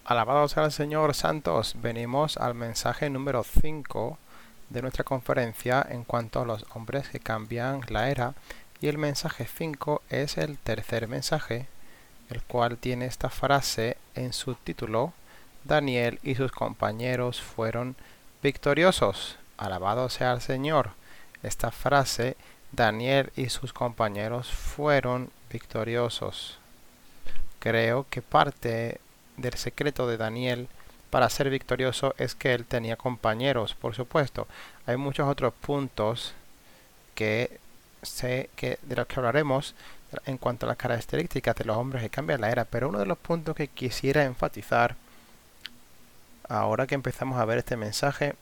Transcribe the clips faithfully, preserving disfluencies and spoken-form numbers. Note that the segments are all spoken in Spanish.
Alabado sea el Señor, santos. Venimos al mensaje número cinco de nuestra conferencia en cuanto a los hombres que cambian la era. Y el mensaje cinco es el tercer mensaje, el cual tiene esta frase en su título: Daniel y sus compañeros fueron victoriosos. Alabado sea el Señor. Esta frase, Daniel y sus compañeros fueron victoriosos. Creo que parte del secreto de Daniel para ser victorioso es que él tenía compañeros, por supuesto. Hay muchos otros puntos que sé que de los que hablaremos en cuanto a las características de los hombres que cambian la era, pero uno de los puntos que quisiera enfatizar ahora que empezamos a ver este mensaje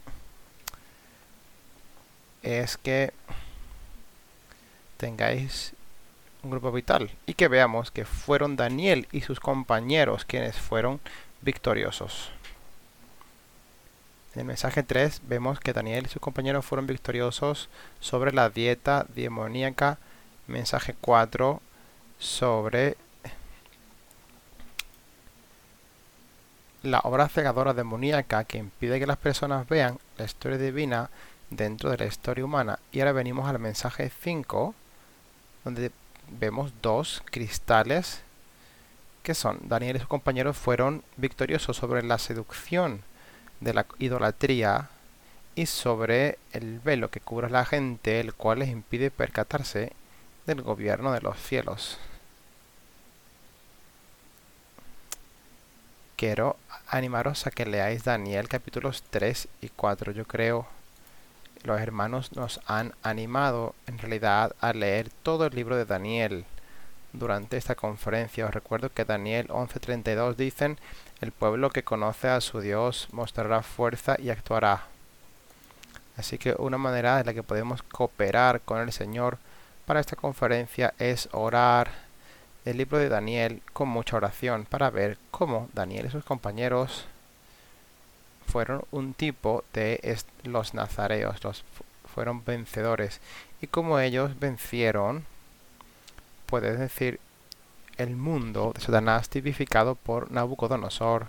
es que tengáis un grupo vital y que veamos que fueron Daniel y sus compañeros quienes fueron victoriosos. En el mensaje tres vemos que Daniel y sus compañeros fueron victoriosos sobre la dieta demoníaca. Mensaje cuatro sobre la obra cegadora demoníaca que impide que las personas vean la historia divina dentro de la historia humana. Y ahora venimos al mensaje cinco, donde vemos dos cristales que son: Daniel y sus compañeros fueron victoriosos sobre la seducción de la idolatría y sobre el velo que cubre a la gente, el cual les impide percatarse del gobierno de los cielos. Quiero animaros a que leáis Daniel capítulos tres y cuatro. Yo creo los hermanos nos han animado en realidad a leer todo el libro de Daniel durante esta conferencia. Os recuerdo que Daniel once treinta y dos dicen: el pueblo que conoce a su Dios mostrará fuerza y actuará. Así que una manera en la que podemos cooperar con el Señor para esta conferencia es orar el libro de Daniel con mucha oración, para ver cómo Daniel y sus compañeros fueron un tipo de los nazareos, los fueron vencedores, y cómo ellos vencieron, puedes decir, el mundo de Satanás tipificado por Nabucodonosor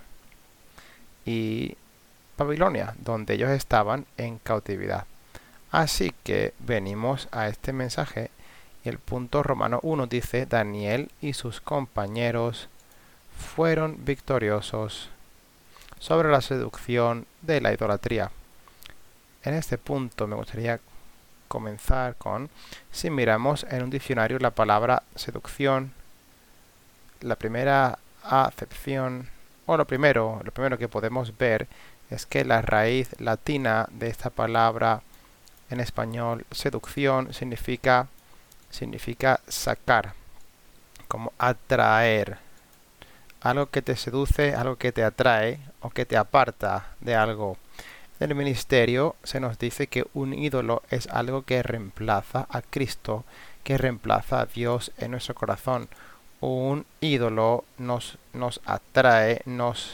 y Babilonia, donde ellos estaban en cautividad. Así que venimos a este mensaje y el punto romano uno dice: Daniel y sus compañeros fueron victoriosos sobre la seducción de la idolatría. En este punto me gustaría comenzar con: si miramos en un diccionario la palabra seducción, la primera acepción, o lo primero, lo primero que podemos ver es que la raíz latina de esta palabra en español, seducción, significa, significa sacar, como atraer. Algo que te seduce, algo que te atrae o que te aparta de algo. En el ministerio se nos dice que un ídolo es algo que reemplaza a Cristo, que reemplaza a Dios en nuestro corazón. Un ídolo nos, nos atrae, nos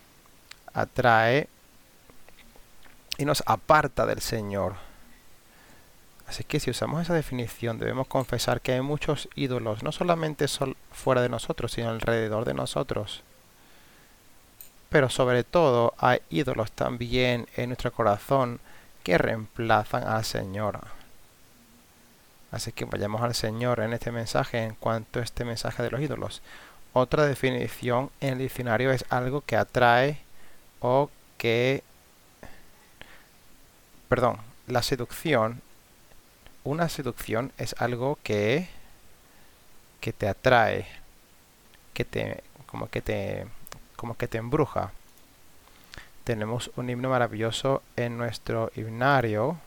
atrae y nos aparta del Señor. Así que si usamos esa definición, debemos confesar que hay muchos ídolos, no solamente sol fuera de nosotros, sino alrededor de nosotros. Pero sobre todo hay ídolos también en nuestro corazón que reemplazan al Señor. Así que vayamos al Señor en este mensaje en cuanto a este mensaje de los ídolos. Otra definición en el diccionario es algo que atrae o que... Perdón, la seducción. Una seducción es algo que, que te atrae, que te, como que te, como que te embruja. Tenemos un himno maravilloso en nuestro himnario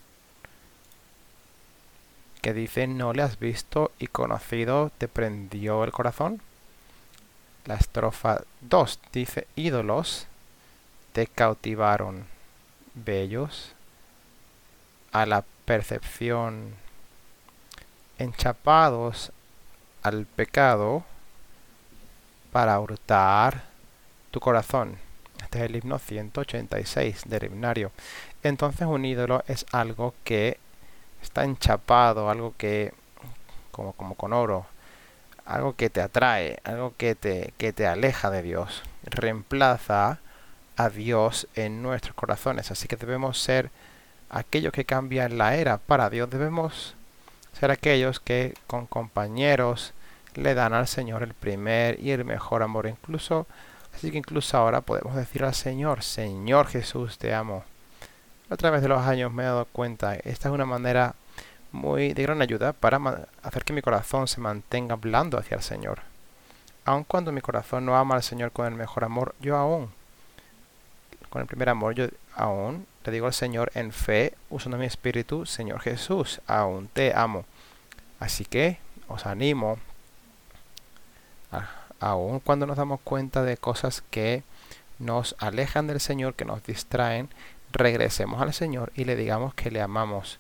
que dice: no le has visto y conocido, te prendió el corazón. La estrofa dos dice: ídolos te cautivaron, bellos a la percepción, enchapados al pecado para hurtar tu corazón. Este es el himno ciento ochenta y seis del himnario. Entonces un ídolo es algo que está enchapado, algo que como, como con oro, algo que te atrae, algo que te, que te aleja de Dios. reemplaza a Dios en nuestros corazones. Así que debemos ser aquellos que cambian la era para Dios. Debemos ser aquellos que con compañeros le dan al Señor el primer y el mejor amor. Incluso, así que incluso ahora podemos decir al Señor: Señor Jesús, te amo. A través de los años me he dado cuenta, esta es una manera muy de gran ayuda para hacer que mi corazón se mantenga blando hacia el Señor. Aun cuando mi corazón no ama al Señor con el mejor amor, yo aún, con el primer amor, yo aún le digo al Señor en fe, usando mi espíritu: Señor Jesús, aún te amo. Así que os animo, a, aun cuando nos damos cuenta de cosas que nos alejan del Señor, que nos distraen, regresemos al Señor y le digamos que le amamos.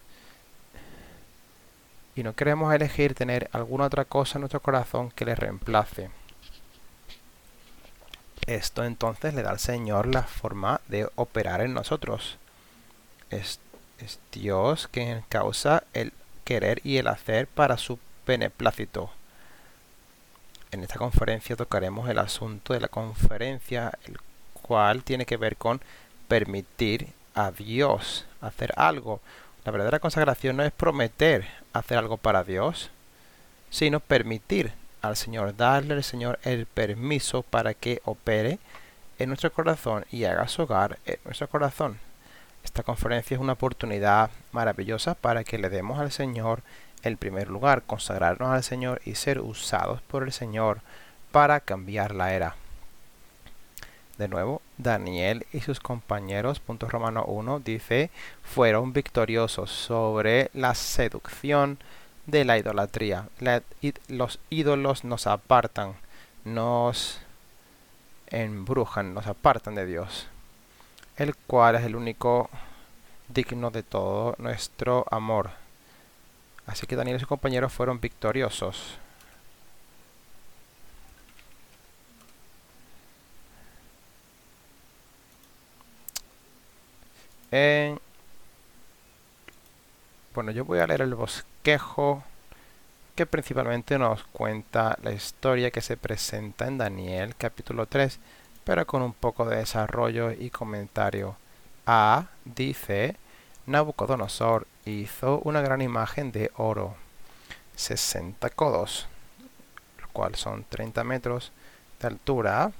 Y no queremos elegir tener alguna otra cosa en nuestro corazón que le reemplace. Esto entonces le da al Señor la forma de operar en nosotros. Es, es Dios quien causa el querer y el hacer para su beneplácito. En esta conferencia tocaremos el asunto de la conferencia, el cual tiene que ver con permitir a Dios hacer algo. La verdadera consagración no es prometer hacer algo para Dios, sino permitir al Señor, darle al Señor el permiso para que opere en nuestro corazón y haga su hogar en nuestro corazón. Esta conferencia es una oportunidad maravillosa para que le demos al Señor el primer lugar, consagrarnos al Señor y ser usados por el Señor para cambiar la era. De nuevo, Daniel y sus compañeros, punto Romano uno, dice, fueron victoriosos sobre la seducción de la idolatría. La, los ídolos nos apartan, nos embrujan, nos apartan de Dios, el cual es el único digno de todo nuestro amor. Así que Daniel y sus compañeros fueron victoriosos. En... Bueno, yo voy a leer el bosquejo que principalmente nos cuenta la historia que se presenta en Daniel capítulo tres, pero con un poco de desarrollo y comentario. A dice: Nabucodonosor hizo una gran imagen de oro, sesenta codos, lo cual son treinta metros de altura,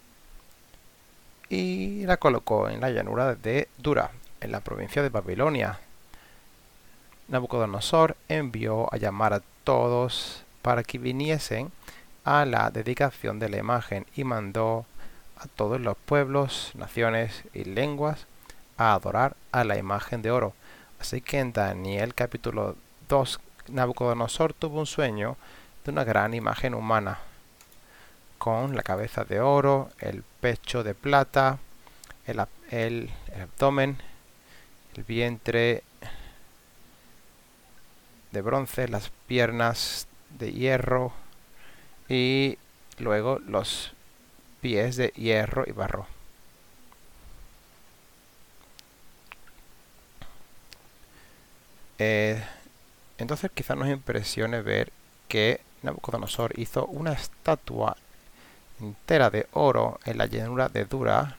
y la colocó en la llanura de Dura, en la provincia de Babilonia. Nabucodonosor envió a llamar a todos para que viniesen a la dedicación de la imagen y mandó a todos los pueblos, naciones y lenguas a adorar a la imagen de oro. Así que en Daniel capítulo dos, Nabucodonosor tuvo un sueño de una gran imagen humana, con la cabeza de oro, el pecho de plata, el, el, el abdomen, el vientre de bronce, las piernas de hierro y luego los pies de hierro y barro. Eh, entonces quizá nos impresione ver que Nabucodonosor hizo una estatua entera de oro en la llanura de Dura,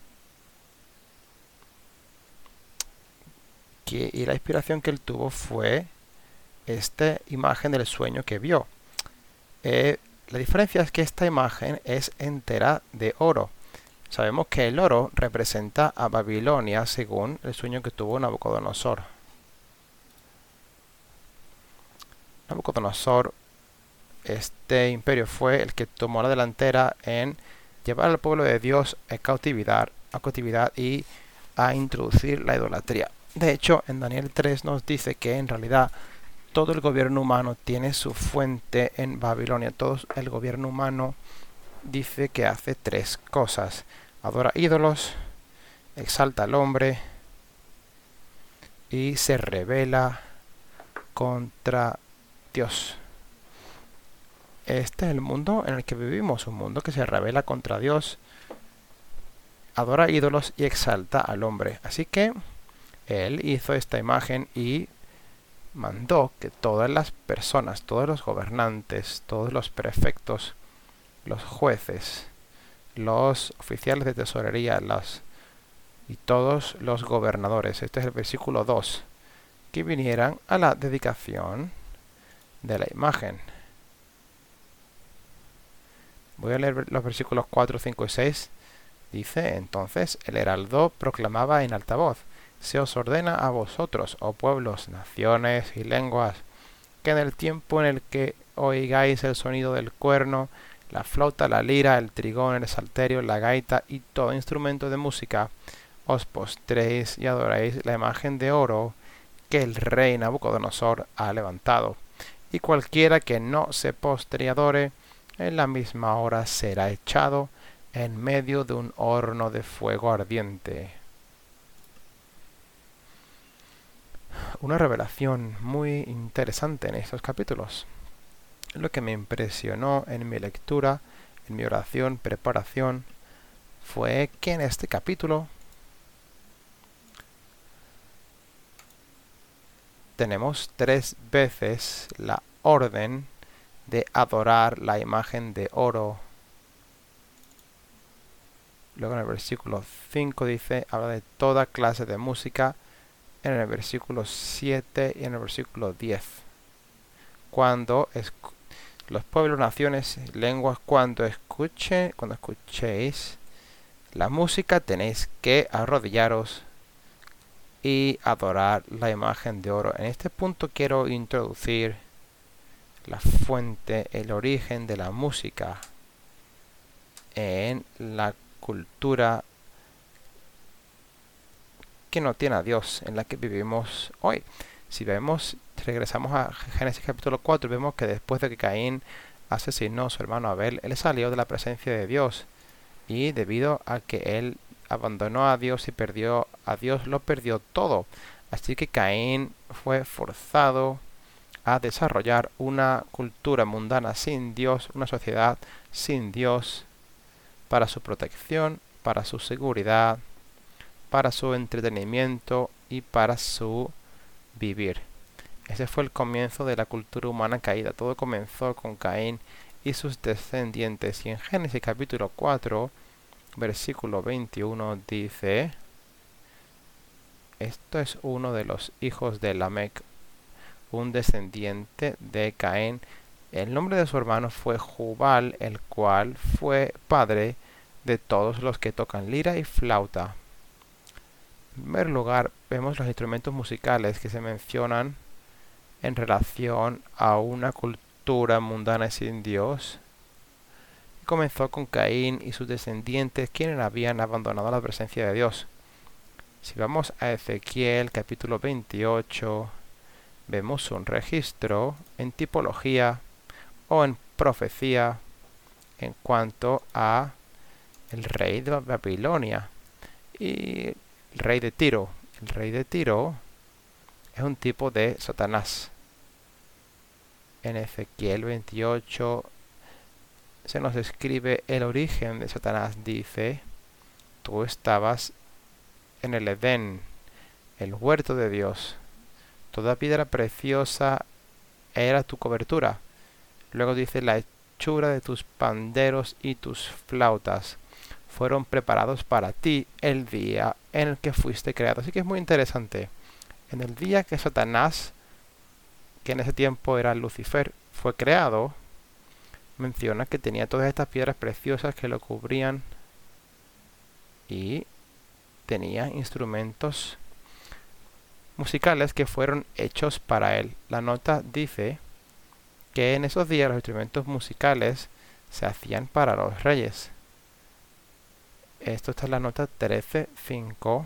que, y la inspiración que él tuvo fue esta imagen del sueño que vio. Eh, la diferencia es que esta imagen es entera de oro. Sabemos que el oro representa a Babilonia según el sueño que tuvo Nabucodonosor. Nabucodonosor, este imperio, fue el que tomó la delantera en llevar al pueblo de Dios a cautividad, a cautividad y a introducir la idolatría. De hecho, en Daniel tres nos dice que en realidad todo el gobierno humano tiene su fuente en Babilonia. Todo el gobierno humano dice que hace tres cosas: adora ídolos, exalta al hombre y se rebela contra Dios. Este es el mundo en el que vivimos, un mundo que se rebela contra Dios, adora ídolos y exalta al hombre. Así que él hizo esta imagen y mandó que todas las personas, todos los gobernantes, todos los prefectos, los jueces, los oficiales de tesorería los, y todos los gobernadores, este es el versículo dos, que vinieran a la dedicación de la imagen. Voy a leer los versículos cuatro, cinco y seis. Dice, entonces el heraldo proclamaba en alta voz: se os ordena a vosotros, oh pueblos, naciones y lenguas, que en el tiempo en el que oigáis el sonido del cuerno, la flauta, la lira, el trigón, el salterio, la gaita y todo instrumento de música, os postréis y adoréis la imagen de oro que el rey Nabucodonosor ha levantado. Y cualquiera que no se postre y adore, en la misma hora será echado en medio de un horno de fuego ardiente. Una revelación muy interesante en estos capítulos. Lo que me impresionó en mi lectura, en mi oración, preparación, fue que en este capítulo tenemos tres veces la orden de adorar la imagen de oro. Luego en el versículo cinco dice, habla de toda clase de música. En el versículo siete y en el versículo diez. Cuando los pueblos, naciones, lenguas, cuando escuche, cuando escuchéis la música, tenéis que arrodillaros y adorar la imagen de oro. En este punto quiero introducir la fuente, el origen de la música en la cultura que no tiene a Dios, en la que vivimos hoy. Si vemos, regresamos a Génesis capítulo cuatro, vemos que después de que Caín asesinó a su hermano Abel, él salió de la presencia de Dios, y debido a que él abandonó a Dios y perdió a Dios, lo perdió todo. Así que Caín fue forzado a desarrollar una cultura mundana sin Dios, una sociedad sin Dios, para su protección, para su seguridad, para su entretenimiento y para su vivir. Ese fue el comienzo de la cultura humana caída. Todo comenzó con Caín y sus descendientes. Y en Génesis capítulo cuatro, versículo veintiuno dice, esto es uno de los hijos de Lamec, un descendiente de Caín. El nombre de su hermano fue Jubal, el cual fue padre de todos los que tocan lira y flauta. En primer lugar, vemos los instrumentos musicales que se mencionan en relación a una cultura mundana sin Dios. Comenzó con Caín y sus descendientes, quienes habían abandonado la presencia de Dios. Si vamos a Ezequiel capítulo veintiocho, vemos un registro en tipología o en profecía en cuanto a el rey de Babilonia y el rey de Tiro. El rey de Tiro es un tipo de Satanás. En Ezequiel veintiocho se nos describe el origen de Satanás. Dice, tú estabas en el Edén, el huerto de Dios. Toda piedra preciosa era tu cobertura. Luego dice, la hechura de tus panderos y tus flautas fueron preparados para ti el día en el que fuiste creado. Así que es muy interesante. En el día que Satanás, que en ese tiempo era Lucifer, fue creado, menciona que tenía todas estas piedras preciosas que lo cubrían y tenía instrumentos musicales que fueron hechos para él. La nota dice que en esos días los instrumentos musicales se hacían para los reyes. Esto está en la nota trece punto cinco.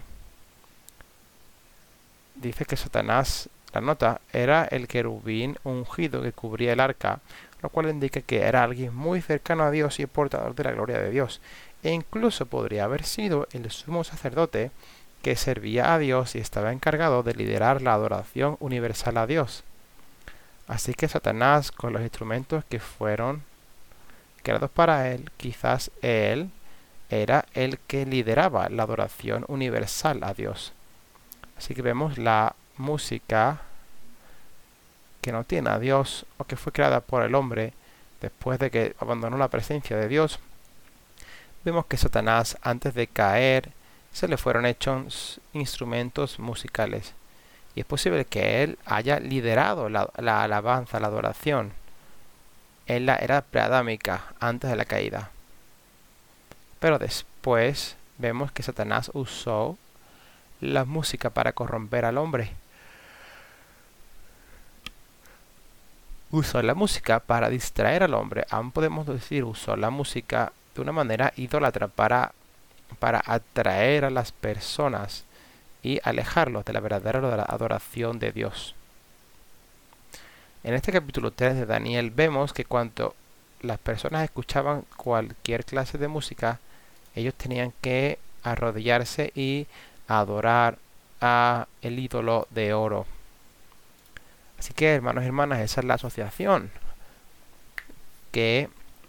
Dice que Satanás, la nota, era el querubín ungido que cubría el arca, lo cual indica que era alguien muy cercano a Dios y portador de la gloria de Dios. E incluso podría haber sido el sumo sacerdote que servía a Dios y estaba encargado de liderar la adoración universal a Dios. Así que Satanás, con los instrumentos que fueron creados para él, quizás él era el que lideraba la adoración universal a Dios. Así que vemos la música que no tiene a Dios o que fue creada por el hombre después de que abandonó la presencia de Dios. vemos que Satanás, antes de caer, se le fueron hechos instrumentos musicales. Y es posible que él haya liderado la, la alabanza, la adoración en la era preadámica, antes de la caída. Pero después vemos que Satanás usó la música para corromper al hombre. Usó la música para distraer al hombre. Aún podemos decir, usó la música de una manera idólatra para, para atraer a las personas y alejarlos de la verdadera adoración de Dios. En este capítulo tres de Daniel vemos que cuando las personas escuchaban cualquier clase de música, ellos tenían que arrodillarse y adorar a el ídolo de oro. Así que, hermanos y hermanas, esa es la asociación que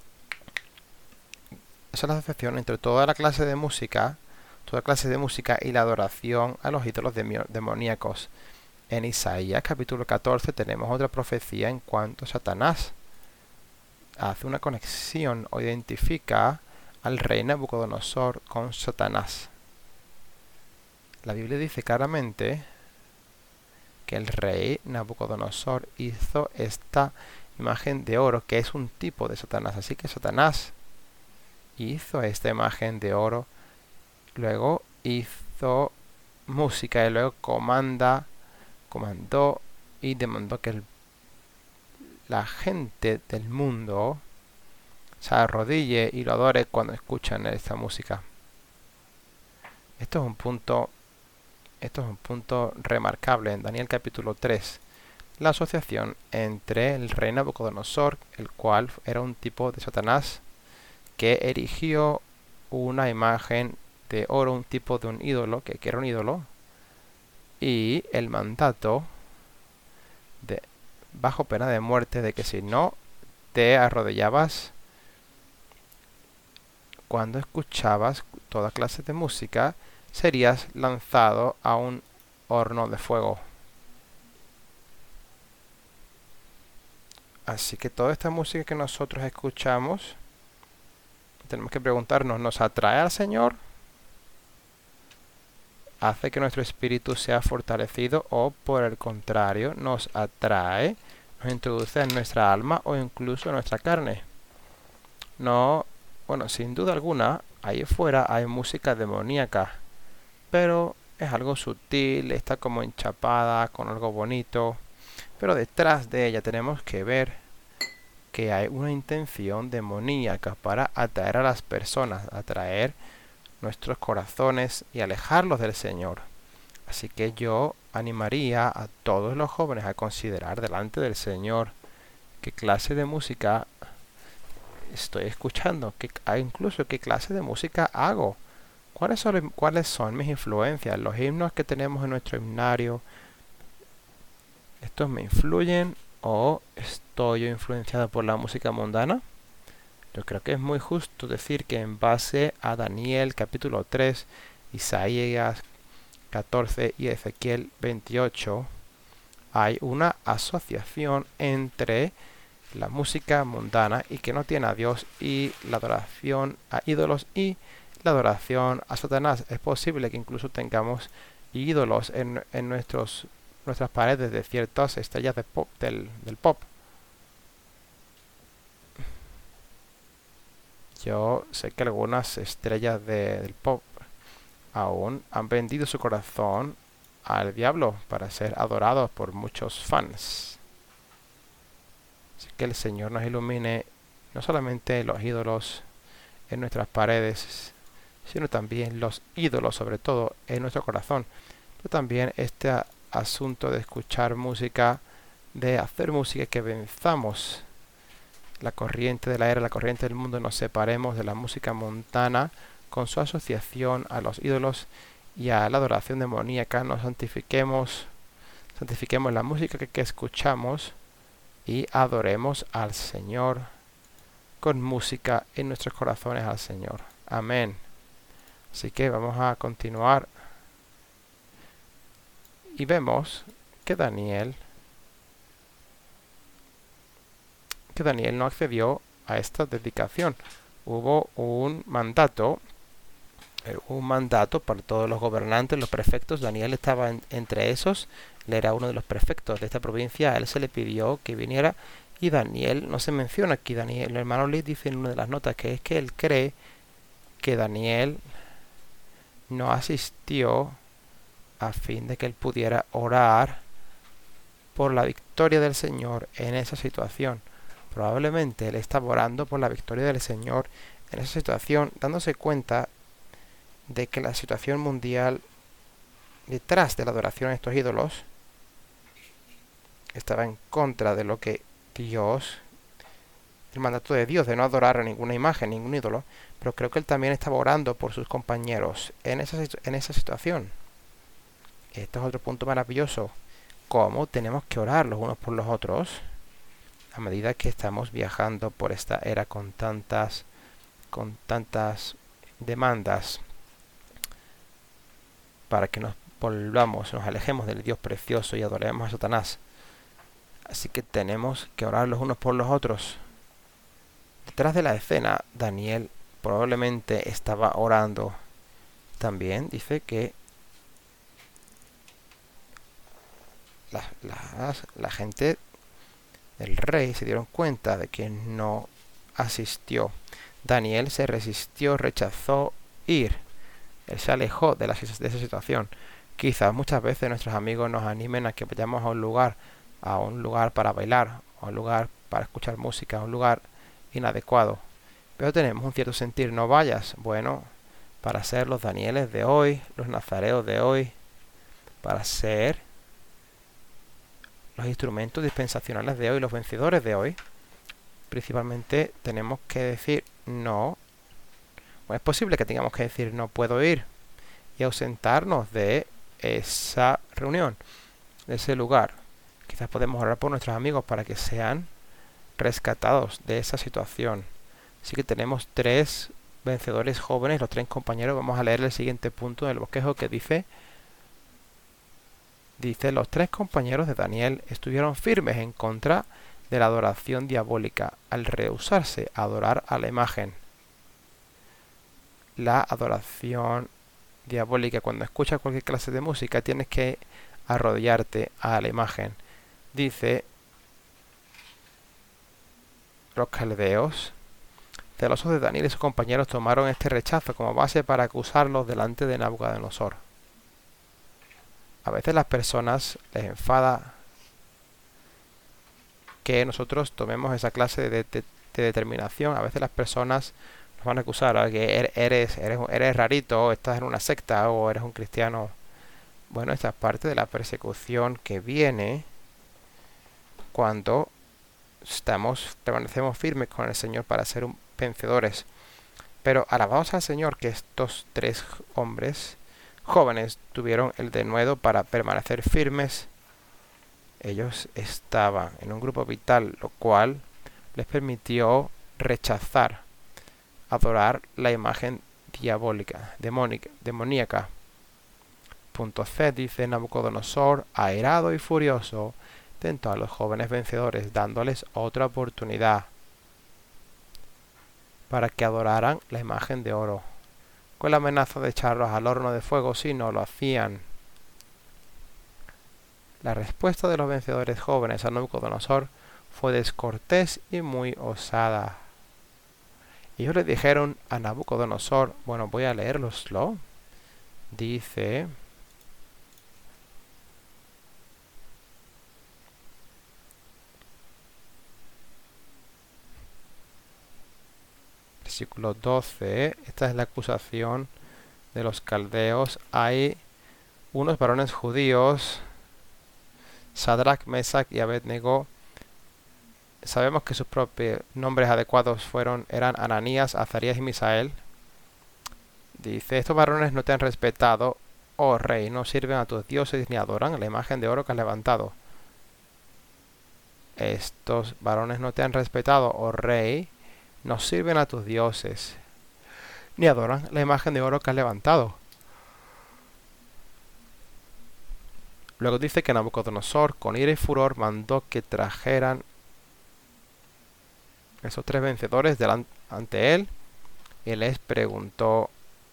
esa es la asociación entre toda la clase de música, toda clase de música y la adoración a los ídolos demoníacos. En Isaías capítulo catorce tenemos otra profecía en cuanto a Satanás. Hace una conexión o identifica al rey Nabucodonosor con Satanás. La Biblia dice claramente que el rey Nabucodonosor hizo esta imagen de oro, que es un tipo de Satanás. Así que Satanás hizo esta imagen de oro, luego hizo música y luego comanda, comandó y demandó que el, la gente del mundo se arrodille y lo adore cuando escuchan esta música. Esto es un punto Esto es un punto remarcable en Daniel capítulo tres. La asociación entre el rey Nabucodonosor, el cual era un tipo de Satanás, que erigió una imagen de oro, un tipo de un ídolo, que, que era un ídolo, y el mandato, de, bajo pena de muerte, de que si no te arrodillabas cuando escuchabas toda clase de música, serías lanzado a un horno de fuego. Así que toda esta música que nosotros escuchamos, tenemos que preguntarnos, ¿nos atrae al Señor? ¿Hace que nuestro espíritu sea fortalecido o por el contrario nos atrae, nos introduce en nuestra alma o incluso en nuestra carne? No, bueno, sin duda alguna, ahí fuera hay música demoníaca, pero es algo sutil, está como enchapada con algo bonito, pero detrás de ella tenemos que ver que hay una intención demoníaca para atraer a las personas, atraer nuestros corazones y alejarlos del Señor. Así que yo animaría a todos los jóvenes a considerar delante del Señor qué clase de música estoy escuchando, qué, incluso qué clase de música hago. ¿Cuáles son, ¿Cuáles son mis influencias? Los himnos que tenemos en nuestro himnario, ¿estos me influyen o estoy yo influenciado por la música mundana? Yo creo que es muy justo decir que en base a Daniel capítulo tres, Isaías catorce y Ezequiel veintiocho, hay una asociación entre la música mundana y que no tiene a Dios y la adoración a ídolos y la adoración a Satanás. Es posible que incluso tengamos ídolos en, en nuestros, nuestras paredes de ciertas estrellas de pop, del, del pop. Yo sé que algunas estrellas de, del pop aún han vendido su corazón al diablo para ser adorados por muchos fans. Así que el Señor nos ilumine no solamente los ídolos en nuestras paredes, sino también los ídolos, sobre todo en nuestro corazón. Pero también este asunto de escuchar música, de hacer música, que venzamos la corriente de la era, la corriente del mundo, nos separemos de la música mundana con su asociación a los ídolos y a la adoración demoníaca, nos santifiquemos, santifiquemos la música que, que escuchamos y adoremos al Señor con música en nuestros corazones al Señor. Amén. Así que vamos a continuar y vemos que Daniel que Daniel no accedió a esta dedicación. hubo un mandato, eh, un mandato para todos los gobernantes, los prefectos. Daniel estaba en- entre esos, él era uno de los prefectos de esta provincia. A él se le pidió que viniera y Daniel, no se menciona aquí Daniel, el hermano Lee dice en una de las notas que es que él cree que Daniel no asistió a fin de que él pudiera orar por la victoria del Señor en esa situación. Probablemente él estaba orando por la victoria del Señor en esa situación, dándose cuenta de que la situación mundial detrás de la adoración a estos ídolos estaba en contra de lo que Dios, el mandato de Dios de no adorar a ninguna imagen, ningún ídolo, pero creo que él también estaba orando por sus compañeros en esa, en esa situación. Esto es otro punto maravilloso, cómo tenemos que orar los unos por los otros a medida que estamos viajando por esta era con tantas, con tantas demandas para que nos volvamos, nos alejemos del Dios precioso y adoremos a Satanás. Así que tenemos que orar los unos por los otros. Detrás de la escena, Daniel probablemente estaba orando. También dice que la, la, la gente del rey se dieron cuenta de que no asistió. Daniel se resistió, rechazó ir. Él se alejó de, la, de esa situación. Quizás muchas veces nuestros amigos nos animen a que vayamos a un lugar, a un lugar para bailar, a un lugar para escuchar música, a un lugar inadecuado. Pero tenemos un cierto sentir, no vayas. Bueno, para ser los Danieles de hoy, los nazareos de hoy, para ser los instrumentos dispensacionales de hoy, los vencedores de hoy, principalmente tenemos que decir no. O es posible que tengamos que decir no puedo ir y ausentarnos de esa reunión, de ese lugar. Quizás podemos orar por nuestros amigos para que sean rescatados de esa situación. Así que tenemos tres vencedores jóvenes, los tres compañeros. Vamos a leer el siguiente punto del bosquejo que dice, dice, los tres compañeros de Daniel estuvieron firmes en contra de la adoración diabólica al rehusarse a adorar a la imagen. La adoración diabólica, cuando escuchas cualquier clase de música, tienes que arrodillarte a la imagen. Dice, los caldeos, celosos de Daniel y sus compañeros, tomaron este rechazo como base para acusarlos delante de Nabucodonosor. A veces las personas les enfada que nosotros tomemos esa clase de, de, de determinación. A veces las personas nos van a acusar a que eres, eres, eres rarito, o estás en una secta, o eres un cristiano. Bueno, esta es parte de la persecución que viene cuando estamos, permanecemos firmes con el Señor para ser un, vencedores. Pero alabamos al Señor que estos tres hombres jóvenes tuvieron el denuedo para permanecer firmes. Ellos estaban en un grupo vital, lo cual les permitió rechazar, adorar la imagen diabólica, demónica, demoníaca. Punto C dice, Nabucodonosor, airado y furioso, tentó a los jóvenes vencedores, dándoles otra oportunidad para que adoraran la imagen de oro, con la amenaza de echarlos al horno de fuego si no lo hacían. La respuesta de los vencedores jóvenes a Nabucodonosor fue descortés y muy osada. Ellos le dijeron a Nabucodonosor, bueno, voy a leerloslo, dice, versículo doce, esta es la acusación de los caldeos. Hay unos varones judíos, Sadrach, Mesach y Abednego. Sabemos que sus propios nombres adecuados fueron, eran Ananías, Azarías y Misael. Dice, estos varones no te han respetado, oh rey, no sirven a tus dioses ni adoran la imagen de oro que has levantado. Estos varones no te han respetado, oh rey, no sirven a tus dioses, ni adoran la imagen de oro que has levantado. Luego dice que Nabucodonosor, con ira y furor, mandó que trajeran esos tres vencedores delante ante él, y les preguntó: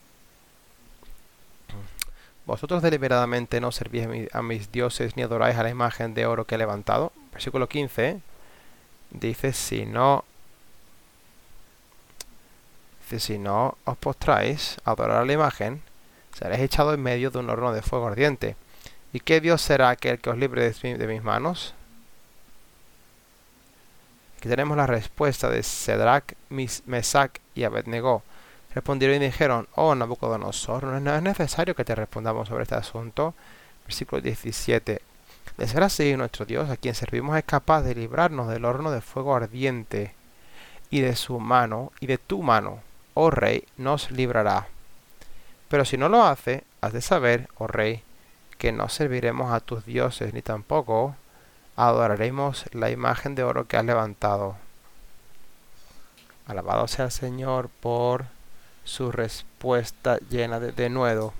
¿vosotros deliberadamente no servís a, mi, a mis dioses ni adoráis a la imagen de oro que he levantado? Versículo quince dice: si no, dice, si no os postráis a adorar a la imagen, seréis echados en medio de un horno de fuego ardiente. ¿Y qué Dios será aquel que os libre de, de mis manos? Aquí tenemos la respuesta de Sadrach, Mesach y Abednego. Respondieron y dijeron: oh Nabucodonosor, no es necesario que te respondamos sobre este asunto. Versículo diecisiete. De ser así, nuestro Dios, a quien servimos, es capaz de librarnos del horno de fuego ardiente, y de su mano, y de tu mano, oh rey, nos librará. Pero si no lo hace, has de saber, oh rey, que no serviremos a tus dioses, ni tampoco adoraremos la imagen de oro que has levantado. Alabado sea el Señor por su respuesta llena de denuedo.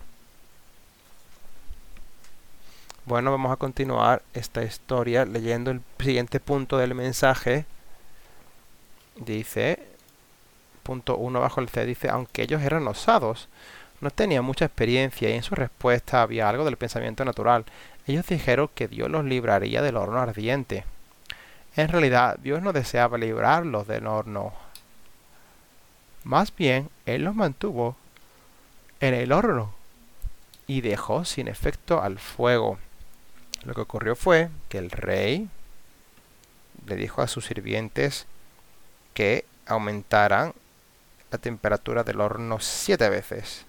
Bueno, vamos a continuar esta historia leyendo el siguiente punto del mensaje. Dice, punto uno bajo el C, dice: aunque ellos eran osados, no tenían mucha experiencia, y en su respuesta había algo del pensamiento natural. Ellos dijeron que Dios los libraría del horno ardiente. En realidad, Dios no deseaba librarlos del horno. Más bien, Él los mantuvo en el horno y dejó sin efecto al fuego. Lo que ocurrió fue que el rey le dijo a sus sirvientes que aumentaran la temperatura del horno siete veces.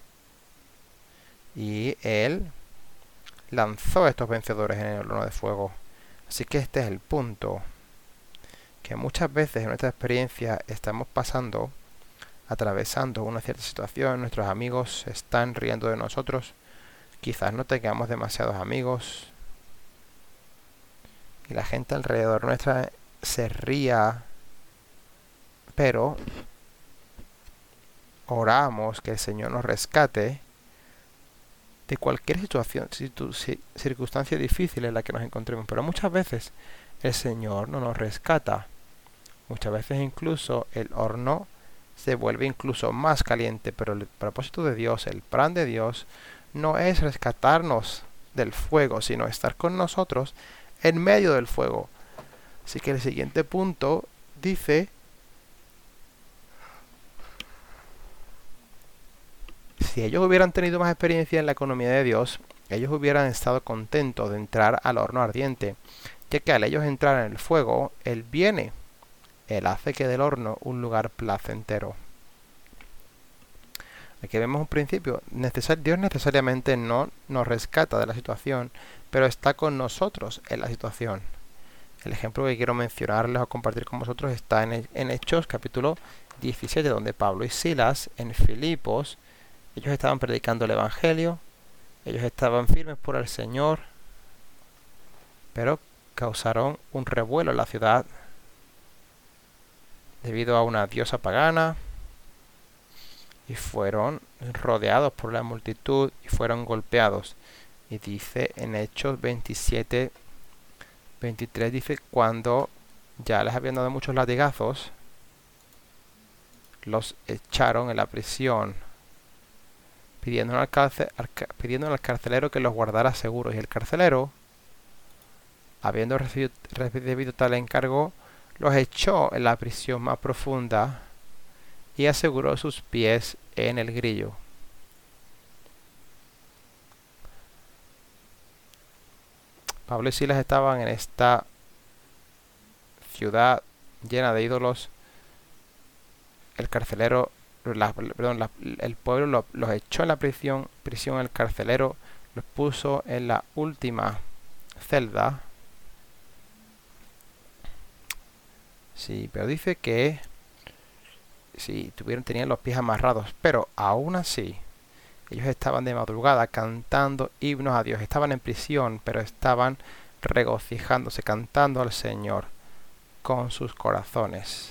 Y él lanzó a estos vencedores en el horno de fuego. Así que este es el punto. Que muchas veces en nuestra experiencia estamos pasando, atravesando una cierta situación, nuestros amigos se están riendo de nosotros, quizás no tengamos demasiados amigos, y la gente alrededor nuestra se ría, pero oramos que el Señor nos rescate de cualquier situación, circunstancia difícil en la que nos encontremos. Pero muchas veces el Señor no nos rescata. Muchas veces incluso el horno se vuelve incluso más caliente. Pero el propósito de Dios, el plan de Dios, no es rescatarnos del fuego, sino estar con nosotros en medio del fuego. Así que el siguiente punto dice: si ellos hubieran tenido más experiencia en la economía de Dios, ellos hubieran estado contentos de entrar al horno ardiente, ya que al ellos entrar en el fuego, Él viene. Él hace que del horno un lugar placentero. Aquí vemos un principio. Necesar, Dios necesariamente no nos rescata de la situación, pero está con nosotros en la situación. El ejemplo que quiero mencionarles o compartir con vosotros está en, en Hechos capítulo diecisiete, donde Pablo y Silas en Filipos, ellos estaban predicando el Evangelio, ellos estaban firmes por el Señor, pero causaron un revuelo en la ciudad debido a una diosa pagana, y fueron rodeados por la multitud y fueron golpeados. Y dice en Hechos veintisiete, veintitrés, dice: cuando ya les habían dado muchos latigazos, los echaron en la prisión, pidiendo al, cárcel, al, pidiendo al carcelero que los guardara seguros. Y el carcelero, habiendo recibido, recibido tal encargo, los echó en la prisión más profunda y aseguró sus pies en el grillo. Pablo y Silas estaban en esta ciudad llena de ídolos. El carcelero, la, perdón, la, el pueblo lo, los echó en la prisión, prisión. El carcelero los puso en la última celda. Sí, pero dice que sí, tuvieron, tenían los pies amarrados, pero aún así ellos estaban de madrugada cantando himnos a Dios. Estaban en prisión, pero estaban regocijándose, cantando al Señor con sus corazones.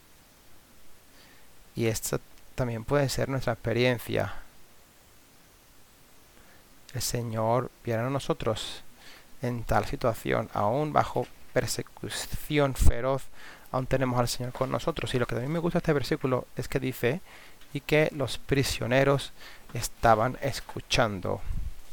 Y esta también puede ser nuestra experiencia. El Señor viene a nosotros en tal situación, aún bajo persecución feroz, aún tenemos al Señor con nosotros. Y lo que también me gusta de este versículo es que dice y que los prisioneros estaban escuchando.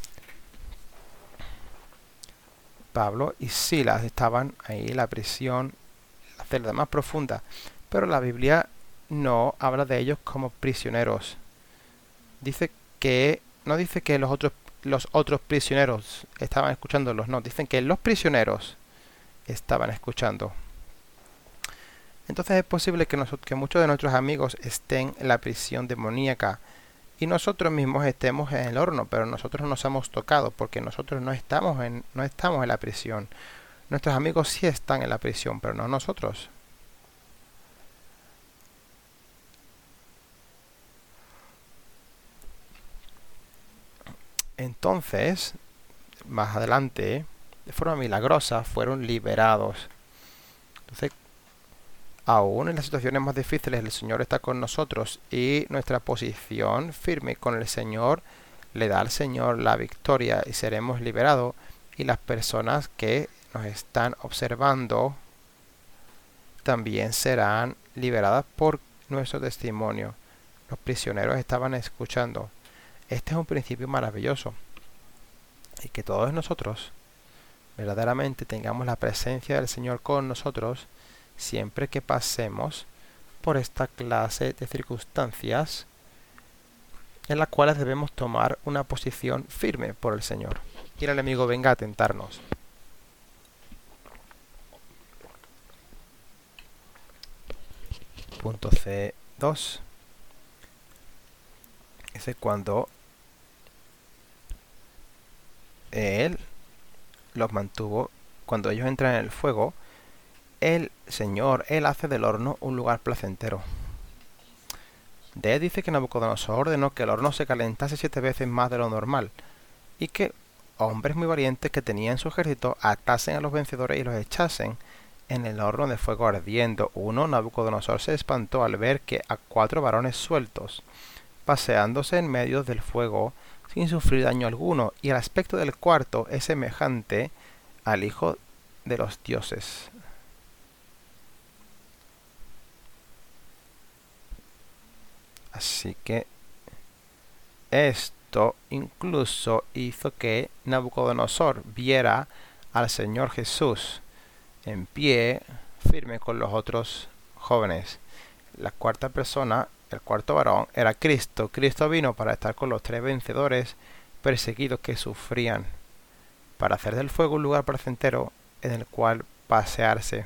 Pablo y Silas estaban ahí en la prisión, la celda más profunda, pero la Biblia no habla de ellos como prisioneros. Dice que no dice que los otros los otros prisioneros estaban escuchándolos, no, dicen que los prisioneros estaban escuchando. Entonces es posible que, nosotros, que muchos de nuestros amigos estén en la prisión demoníaca y nosotros mismos estemos en el horno, pero nosotros no nos hemos tocado porque nosotros no estamos en, no estamos en la prisión. Nuestros amigos sí están en la prisión, pero no nosotros. Entonces, más adelante, de forma milagrosa, fueron liberados. Entonces, aún en las situaciones más difíciles, el Señor está con nosotros y nuestra posición firme con el Señor le da al Señor la victoria y seremos liberados. Y las personas que nos están observando también serán liberadas por nuestro testimonio. Los prisioneros estaban escuchando. Este es un principio maravilloso. Y que todos nosotros verdaderamente tengamos la presencia del Señor con nosotros siempre que pasemos por esta clase de circunstancias en las cuales debemos tomar una posición firme por el Señor. Y el enemigo venga a tentarnos. Punto C dos. Ese es cuando Él los mantuvo, cuando ellos entran en el fuego, el Señor, Él hace del horno un lugar placentero. De él dice que Nabucodonosor ordenó que el horno se calentase siete veces más de lo normal y que hombres muy valientes que tenían en su ejército atasen a los vencedores y los echasen en el horno de fuego ardiendo. Uno, Nabucodonosor se espantó al ver que a cuatro varones sueltos, paseándose en medio del fuego sin sufrir daño alguno, y el aspecto del cuarto es semejante al Hijo de los dioses. Así que esto incluso hizo que Nabucodonosor viera al Señor Jesús en pie, firme con los otros jóvenes. La cuarta persona, el cuarto varón, era Cristo. Cristo vino para estar con los tres vencedores perseguidos que sufrían, para hacer del fuego un lugar placentero en el cual pasearse.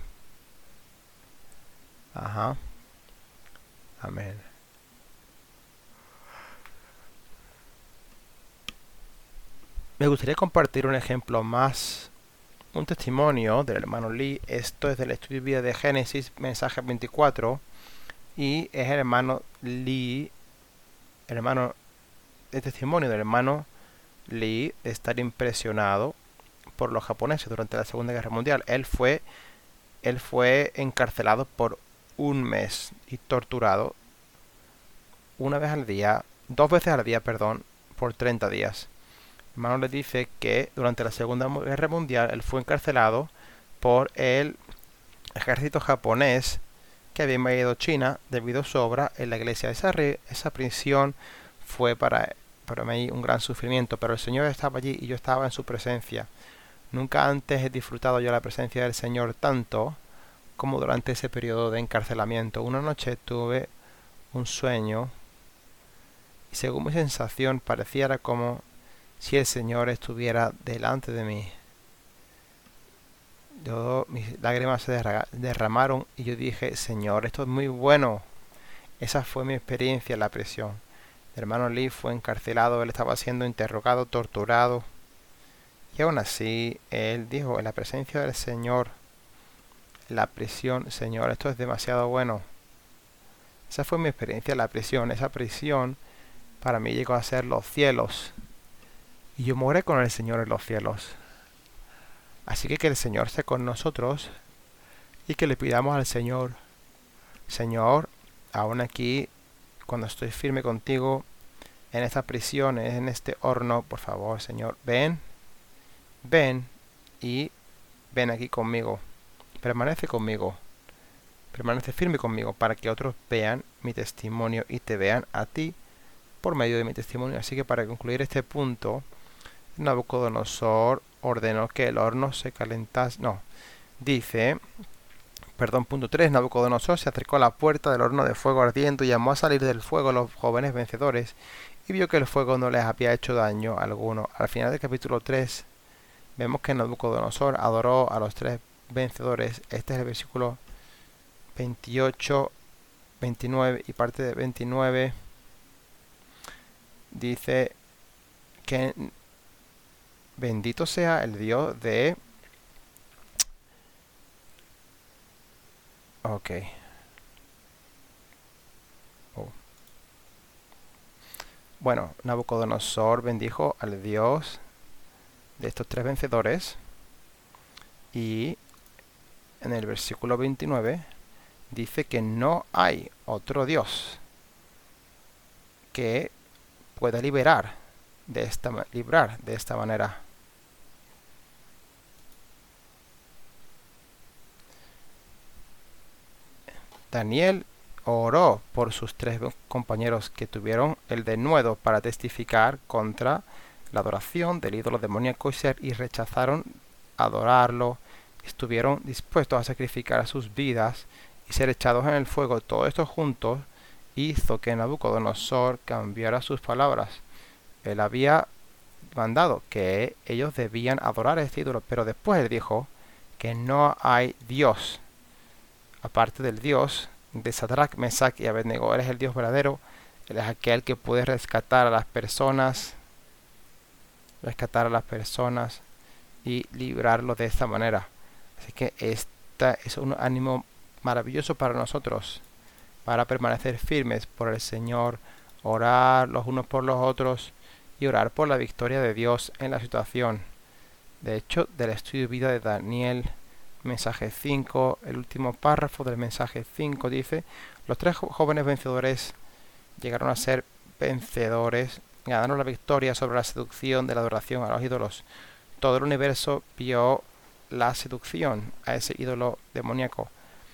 Ajá. Amén. Me gustaría compartir un ejemplo más, un testimonio del hermano Lee. Esto es del estudio de vida de Génesis, mensaje veinticuatro, y es el hermano Lee, el hermano, el testimonio del hermano Lee de estar impresionado por los japoneses durante la Segunda Guerra Mundial. Él fue, él fue encarcelado por un mes y torturado una vez al día, dos veces al día, perdón, por treinta días. El hermano le dice que durante la Segunda Guerra Mundial él fue encarcelado por el ejército japonés que había invadido China debido a su obra en la iglesia. Esa, re, esa prisión fue para, para mí un gran sufrimiento, pero el Señor estaba allí y yo estaba en su presencia. Nunca antes he disfrutado yo la presencia del Señor tanto como durante ese periodo de encarcelamiento. Una noche tuve un sueño y según mi sensación pareciera como si el Señor estuviera delante de mí. Yo, mis lágrimas se derramaron y yo dije, Señor, esto es muy bueno. Esa fue mi experiencia en la prisión. El hermano Lee fue encarcelado, él estaba siendo interrogado, torturado. Y aún así, él dijo, en la presencia del Señor, en la prisión, Señor, esto es demasiado bueno. Esa fue mi experiencia en la prisión. Esa prisión para mí llegó a ser los cielos. Y yo moré con el Señor en los cielos. Así que que el Señor esté con nosotros y que le pidamos al Señor, Señor, aún aquí, cuando estoy firme contigo, en esta prisión, en este horno, por favor, Señor, ven, ven y ven aquí conmigo, permanece conmigo, permanece firme conmigo para que otros vean mi testimonio y te vean a ti por medio de mi testimonio. Así que para concluir este punto, Nabucodonosor ordenó que el horno se calentase. No, dice, perdón, punto tres, Nabucodonosor se acercó a la puerta del horno de fuego ardiendo y llamó a salir del fuego a los jóvenes vencedores y vio que el fuego no les había hecho daño alguno. Al final del capítulo tres vemos que Nabucodonosor adoró a los tres vencedores. Este es el versículo veintiocho, veintinueve y parte de veintinueve. Dice que bendito sea el Dios de... Ok. Oh. Bueno, Nabucodonosor bendijo al Dios de estos tres vencedores y en el versículo veintinueve dice que no hay otro Dios que pueda liberar de esta, librar de esta manera. Daniel oró por sus tres compañeros que tuvieron el denuedo para testificar contra la adoración del ídolo demoníaco y rechazaron adorarlo. Estuvieron dispuestos a sacrificar sus vidas y ser echados en el fuego. Todo esto juntos hizo que Nabucodonosor cambiara sus palabras. Él había mandado que ellos debían adorar a este ídolo, pero después él dijo que no hay Dios aparte del Dios de Sadrach, Mesach y Abednego. Él es el Dios verdadero. Él es aquel que puede rescatar a las personas, rescatar a las personas y librarlos de esta manera. Así que esta es un ánimo maravilloso para nosotros, para permanecer firmes por el Señor, orar los unos por los otros y orar por la victoria de Dios en la situación. De hecho, del estudio de vida de Daniel, mensaje cinco, el último párrafo del mensaje cinco dice: los tres jóvenes vencedores llegaron a ser vencedores, ganaron la victoria sobre la seducción de la adoración a los ídolos. Todo el universo vio la seducción a ese ídolo demoníaco.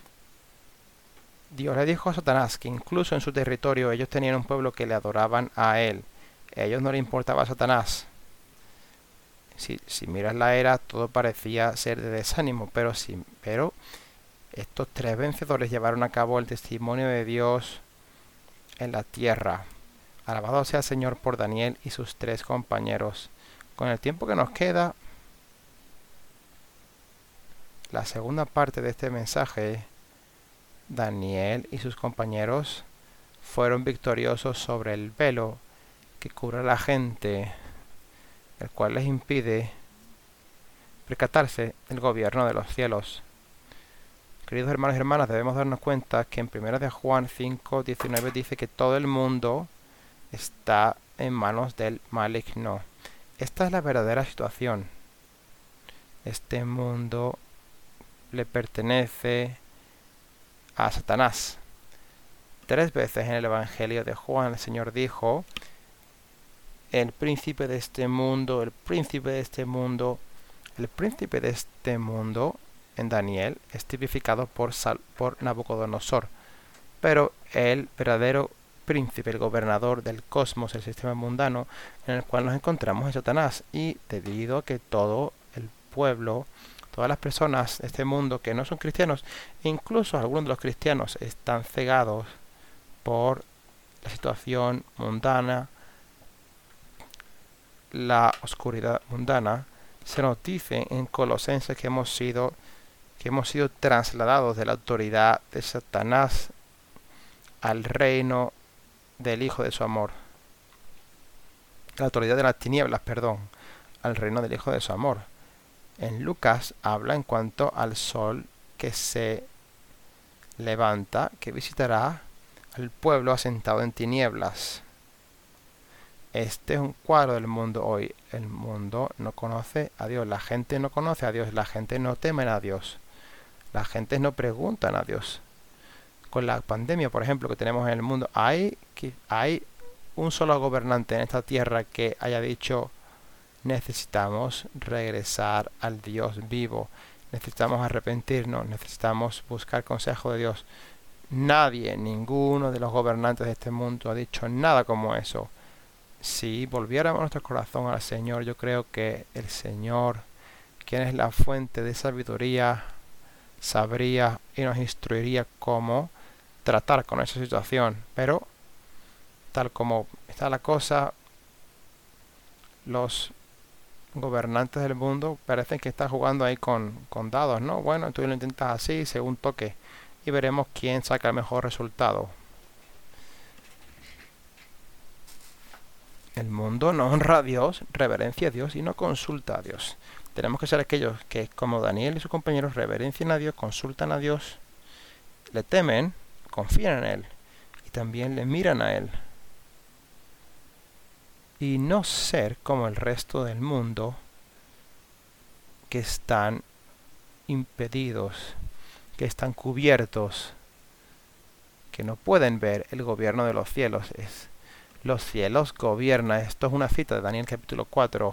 Dios le dijo a Satanás que incluso en su territorio ellos tenían un pueblo que le adoraban a él. A ellos no le importaba a Satanás. Si, si miras la era, todo parecía ser de desánimo, pero, sí, pero estos tres vencedores llevaron a cabo el testimonio de Dios en la tierra. Alabado sea el Señor por Daniel y sus tres compañeros. Con el tiempo que nos queda, la segunda parte de este mensaje, Daniel y sus compañeros fueron victoriosos sobre el velo que cubre a la gente, el cual les impide percatarse del gobierno de los cielos. Queridos hermanos y hermanas, debemos darnos cuenta que en primera de Juan cinco diecinueve dice que todo el mundo está en manos del maligno. Esta es la verdadera situación. Este mundo le pertenece a Satanás. Tres veces en el Evangelio de Juan el Señor dijo: el príncipe de este mundo, el príncipe de este mundo, el príncipe de este mundo, en Daniel, es tipificado por, Sal, por Nabucodonosor. Pero el verdadero príncipe, el gobernador del cosmos, el sistema mundano, en el cual nos encontramos es Satanás. Y debido a que todo el pueblo, todas las personas de este mundo que no son cristianos, incluso algunos de los cristianos, están cegados por la situación mundana, la oscuridad mundana, se nos dice en Colosenses que hemos sido que hemos sido trasladados de la autoridad de Satanás al reino del Hijo de su amor. La autoridad de las tinieblas, perdón, al reino del Hijo de su amor. En Lucas habla en cuanto al sol que se levanta, que visitará al pueblo asentado en tinieblas. Este es un cuadro del mundo hoy. El mundo no conoce a Dios. La gente no conoce a Dios. La gente no teme a Dios. La gente no pregunta a Dios. Con la pandemia, por ejemplo, que tenemos en el mundo, ¿hay, hay un solo gobernante en esta tierra que haya dicho: necesitamos regresar al Dios vivo, necesitamos arrepentirnos, necesitamos buscar consejo de Dios. Nadie, ninguno de los gobernantes de este mundo ha dicho nada como eso. Si volviéramos nuestro corazón al Señor, yo creo que el Señor, quien es la fuente de sabiduría, sabría y nos instruiría cómo tratar con esa situación. Pero, tal como está la cosa, los gobernantes del mundo parecen que están jugando ahí con, con dados, ¿no? Bueno, tú lo intentas así, según toque, y veremos quién saca el mejor resultado. El mundo no honra a Dios, reverencia a Dios y no consulta a Dios. Tenemos que ser aquellos que, como Daniel y sus compañeros, reverencian a Dios, consultan a Dios, le temen, confían en Él y también le miran a Él. Y no ser como el resto del mundo, que están impedidos, que están cubiertos, que no pueden ver el gobierno de los cielos. Es, los cielos gobiernan. Esto es una cita de Daniel capítulo cuatro.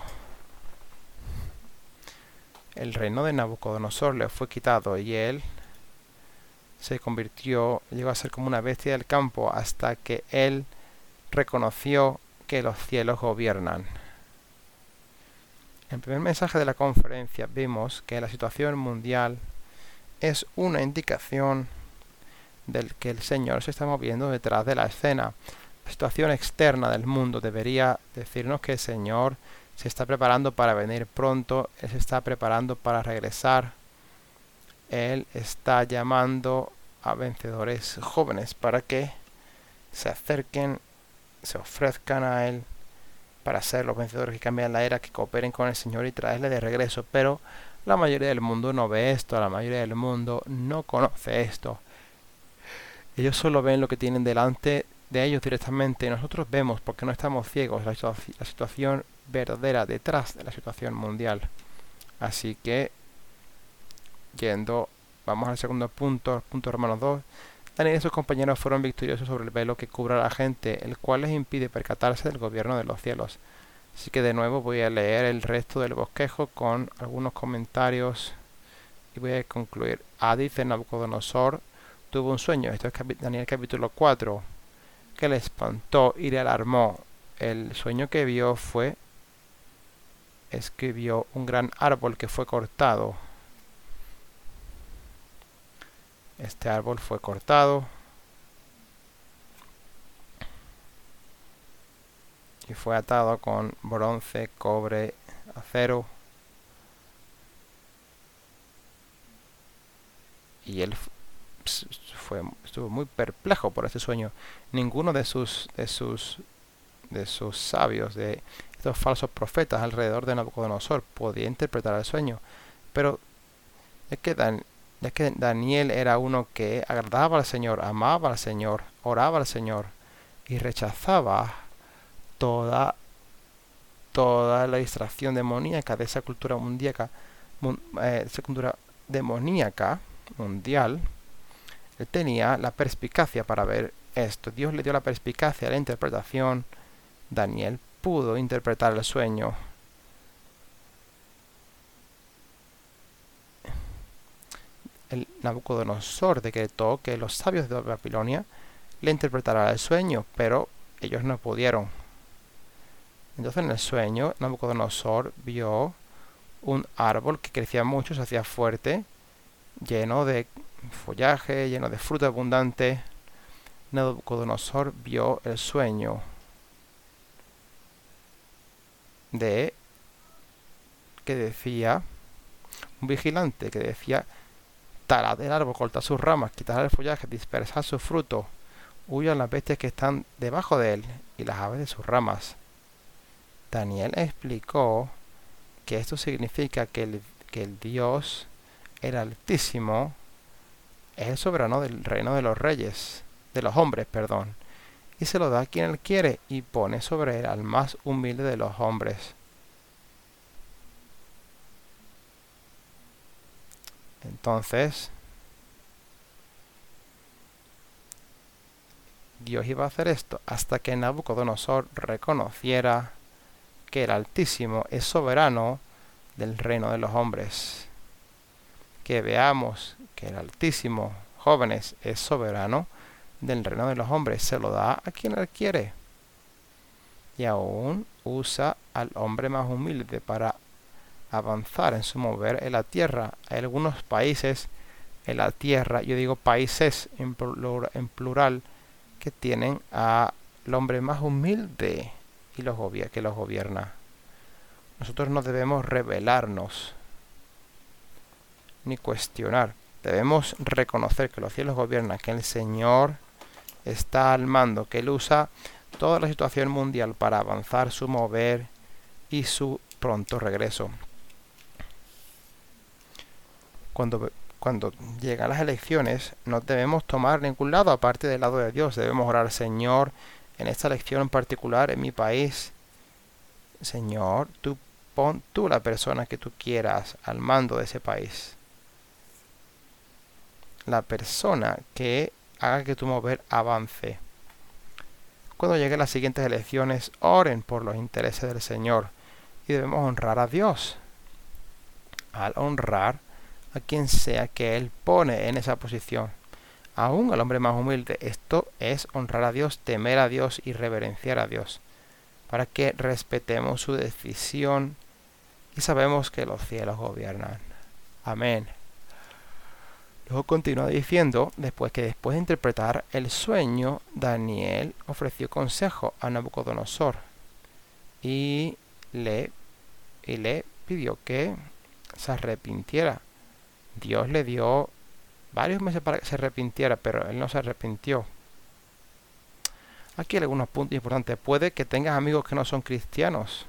El reino de Nabucodonosor le fue quitado y él se convirtió, llegó a ser como una bestia del campo hasta que él reconoció que los cielos gobiernan. En el primer mensaje de la conferencia vimos que la situación mundial es una indicación del que el Señor se está moviendo detrás de la escena. La situación externa del mundo debería decirnos que el Señor se está preparando para venir pronto, Él se está preparando para regresar. Él está llamando a vencedores jóvenes para que se acerquen, se ofrezcan a Él para ser los vencedores que cambian la era, que cooperen con el Señor y traerle de regreso. Pero la mayoría del mundo no ve esto, la mayoría del mundo no conoce esto. Ellos solo ven lo que tienen delante de ellos directamente. Nosotros vemos, porque no estamos ciegos, la, situa la situación verdadera detrás de la situación mundial. Así que, yendo, vamos al segundo punto, punto Romanos dos. Daniel y sus compañeros fueron victoriosos sobre el velo que cubre a la gente, el cual les impide percatarse del gobierno de los cielos. Así que de nuevo voy a leer el resto del bosquejo con algunos comentarios y voy a concluir. Ah, dice Nabucodonosor, tuvo un sueño, esto es Daniel capítulo cuatro, que le espantó y le alarmó. El sueño que vio fue, es que vio un gran árbol que fue cortado. Este árbol fue cortado y fue atado con bronce, cobre, acero. Y él fue, estuvo muy perplejo por este sueño. Ninguno de sus, de sus, de sus sabios, de estos falsos profetas alrededor de Nabucodonosor, podía interpretar el sueño. Pero es que Dan, ya que Daniel era uno que agradaba al Señor, amaba al Señor, oraba al Señor y rechazaba toda, toda la distracción demoníaca de esa cultura mundiaca, mun, eh, esa cultura demoníaca mundial. Él tenía la perspicacia para ver esto. Dios le dio la perspicacia a la interpretación. Daniel pudo interpretar el sueño. El Nabucodonosor decretó que los sabios de Babilonia le interpretaran el sueño, pero ellos no pudieron. Entonces en el sueño Nabucodonosor vio un árbol que crecía mucho, se hacía fuerte, lleno de follaje, lleno de fruta abundante. Nabucodonosor vio el sueño de que decía un vigilante que decía: talad el árbol, cortad sus ramas, quitad el follaje, dispersad su fruto, huyan las bestias que están debajo de él y las aves de sus ramas. Daniel explicó que esto significa que el, que el Dios, el Altísimo, es el soberano del reino de los reyes, de los hombres, perdón, y se lo da a quien él quiere y pone sobre él al más humilde de los hombres. Entonces, Dios iba a hacer esto hasta que Nabucodonosor reconociera que el Altísimo es soberano del reino de los hombres. que veamos que el Altísimo, jóvenes, es soberano del reino de los hombres, se lo da a quien él quiere. Y aún usa al hombre más humilde para avanzar en su mover en la tierra. Hay algunos países en la tierra, yo digo países en plural, en plural que tienen al hombre más humilde y los que los gobierna. Nosotros no debemos rebelarnos ni cuestionar. Debemos reconocer que los cielos gobiernan, que el Señor está al mando, que Él usa toda la situación mundial para avanzar su mover y su pronto regreso. Cuando, cuando llegan las elecciones, no debemos tomar ningún lado aparte del lado de Dios. Debemos orar, Señor, en esta elección en particular, en mi país, Señor, tú pon tú la persona que tú quieras al mando de ese país. La persona que haga que tu mover avance. Cuando lleguen las siguientes elecciones, oren por los intereses del Señor. Y debemos honrar a Dios. Al honrar a quien sea que Él pone en esa posición. Aún al hombre más humilde. Esto es honrar a Dios, temer a Dios y reverenciar a Dios. Para que respetemos su decisión y sabemos que los cielos gobiernan. Amén. Luego continúa diciendo, después que después de interpretar el sueño, Daniel ofreció consejo a Nabucodonosor y le, y le pidió que se arrepintiera. Dios le dio varios meses para que se arrepintiera, pero él no se arrepintió. Aquí hay algunos puntos importantes. Puede que tengas amigos que no son cristianos.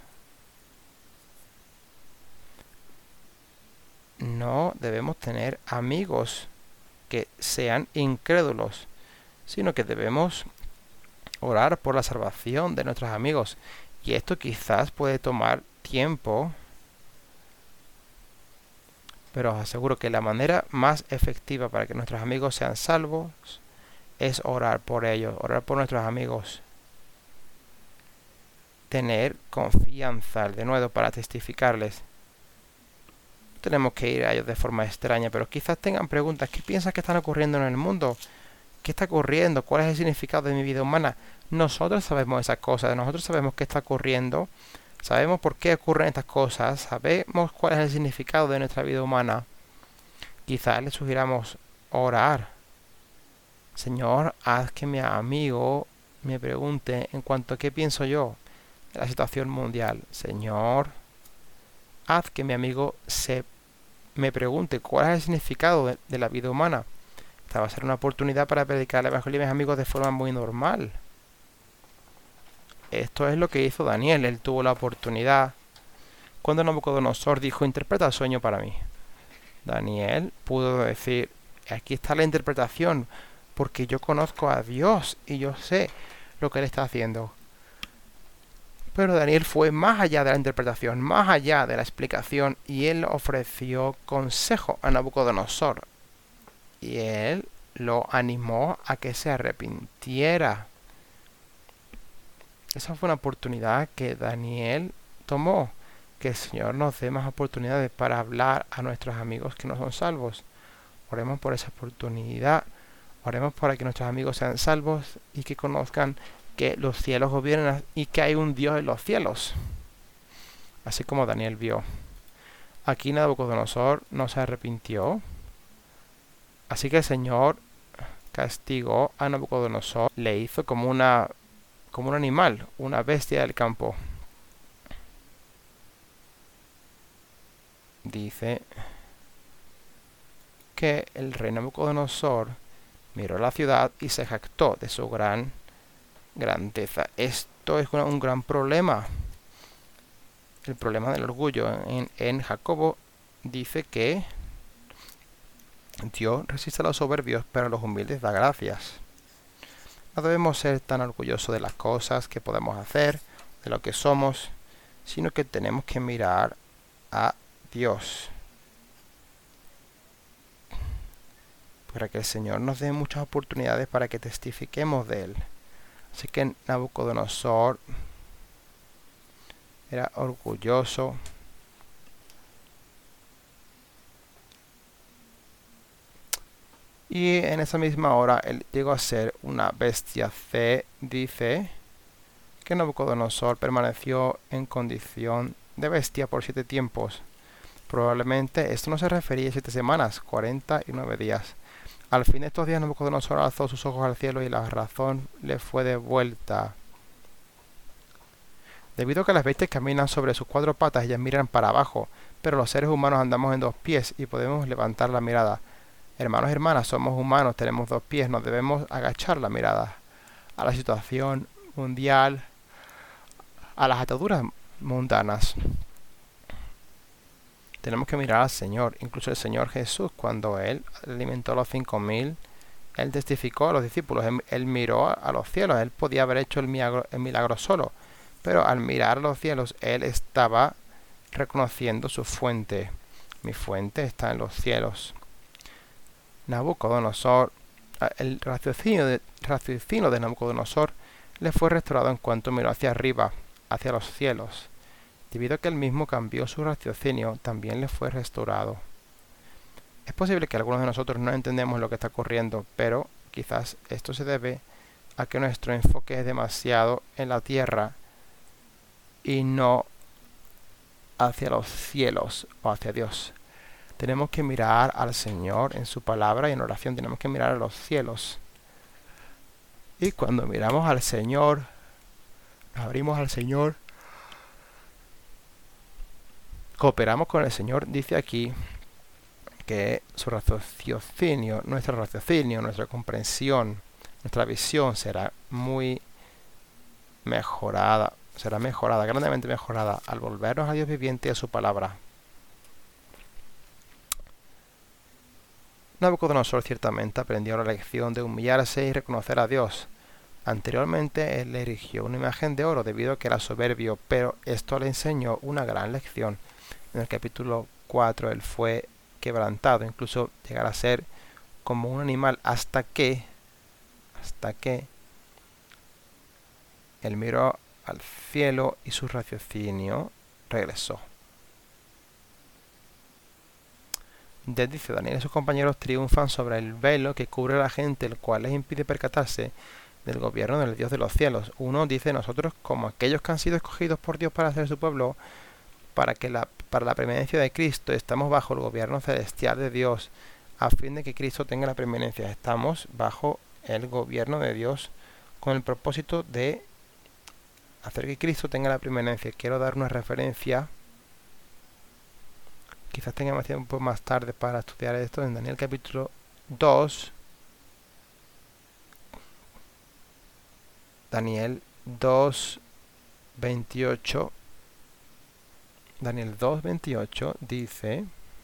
No debemos tener amigos que sean incrédulos, sino que debemos orar por la salvación de nuestros amigos. Y esto quizás puede tomar tiempo, pero os aseguro que la manera más efectiva para que nuestros amigos sean salvos es orar por ellos, orar por nuestros amigos. Tener confianza, de nuevo, para testificarles. Tenemos que ir a ellos de forma extraña, pero quizás tengan preguntas. ¿Qué piensas que están ocurriendo en el mundo? ¿Qué está ocurriendo? ¿Cuál es el significado de mi vida humana? Nosotros sabemos esas cosas. Nosotros sabemos qué está ocurriendo. Sabemos por qué ocurren estas cosas. Sabemos cuál es el significado de nuestra vida humana. Quizás les sugiramos orar. Señor, haz que mi amigo me pregunte en cuanto a qué pienso yo de la situación mundial. Señor, haz que mi amigo se me pregunte cuál es el significado de, de la vida humana. Esta va a ser una oportunidad para predicar el evangelio a mis amigos de forma muy normal. Esto es lo que hizo Daniel. Él tuvo la oportunidad. Cuando Nabucodonosor dijo, interpreta el sueño para mí, Daniel pudo decir, aquí está la interpretación, porque yo conozco a Dios y yo sé lo que Él está haciendo. Pero Daniel fue más allá de la interpretación, más allá de la explicación, y él ofreció consejo a Nabucodonosor. Y él lo animó a que se arrepintiera. Esa fue una oportunidad que Daniel tomó. Que el Señor nos dé más oportunidades para hablar a nuestros amigos que no son salvos. Oremos por esa oportunidad. Oremos para que nuestros amigos sean salvos y que conozcan que los cielos gobiernan y que hay un Dios en los cielos, así como Daniel vio. Aquí Nabucodonosor no se arrepintió, así que el Señor castigó a Nabucodonosor, le hizo como una como un animal, una bestia del campo. Dice que el rey Nabucodonosor miró la ciudad y se jactó de su gran grandeza. Esto es un gran problema. El problema del orgullo. En, en Jacobo dice que Dios resiste a los soberbios, pero a los humildes da gracias. No debemos ser tan orgullosos de las cosas que podemos hacer, de lo que somos, sino que tenemos que mirar a Dios. Para que el Señor nos dé muchas oportunidades para que testifiquemos de Él. Así que Nabucodonosor era orgulloso y en esa misma hora él llegó a ser una bestia. C dice que Nabucodonosor permaneció en condición de bestia por siete tiempos. Probablemente esto no se refería a siete semanas, cuarenta y nueve días. Al fin de estos días Nabucodonosor alzó sus ojos al cielo y la razón le fue devuelta. Debido a que las bestias caminan sobre sus cuatro patas, ellas miran para abajo, pero los seres humanos andamos en dos pies y podemos levantar la mirada. Hermanos y hermanas, somos humanos, tenemos dos pies, nos debemos agachar la mirada a la situación mundial, a las ataduras mundanas. Tenemos que mirar al Señor. Incluso el Señor Jesús, cuando Él alimentó a los cinco mil, Él testificó a los discípulos, Él, él miró a los cielos. Él podía haber hecho el milagro, el milagro solo, pero al mirar a los cielos, Él estaba reconociendo su fuente. Mi fuente está en los cielos. Nabucodonosor, el raciocinio de, raciocinio de Nabucodonosor le fue restaurado en cuanto miró hacia arriba, hacia los cielos. Debido a que él mismo cambió su raciocinio, también le fue restaurado. Es posible que algunos de nosotros no entendemos lo que está ocurriendo, pero quizás esto se debe a que nuestro enfoque es demasiado en la tierra y no hacia los cielos o hacia Dios. Tenemos que mirar al Señor en su palabra y en oración. Tenemos que mirar a los cielos. Y cuando miramos al Señor, nos abrimos al Señor, cooperamos con el Señor. Dice aquí que su raciocinio, nuestro raciocinio, nuestra comprensión, nuestra visión será muy mejorada, será mejorada, grandemente mejorada al volvernos a Dios viviente y a su palabra. Nabucodonosor ciertamente aprendió la lección de humillarse y reconocer a Dios. Anteriormente él le erigió una imagen de oro debido a que era soberbio, pero esto le enseñó una gran lección. En el capítulo cuatro él fue quebrantado, incluso llegar a ser como un animal hasta que, hasta que él miró al cielo y su raciocinio regresó. Entonces dice, Daniel y sus compañeros triunfan sobre el velo que cubre a la gente, el cual les impide percatarse del gobierno del Dios de los cielos. Uno dice, nosotros como aquellos que han sido escogidos por Dios para ser su pueblo, para que la, para la preeminencia de Cristo, estamos bajo el gobierno celestial de Dios, a fin de que Cristo tenga la preeminencia. Estamos bajo el gobierno de Dios con el propósito de hacer que Cristo tenga la preeminencia. Quiero dar una referencia. Quizás tengamos tiempo más tarde para estudiar esto en Daniel capítulo dos. Daniel dos, veintiocho. Daniel dos, veintiocho dice: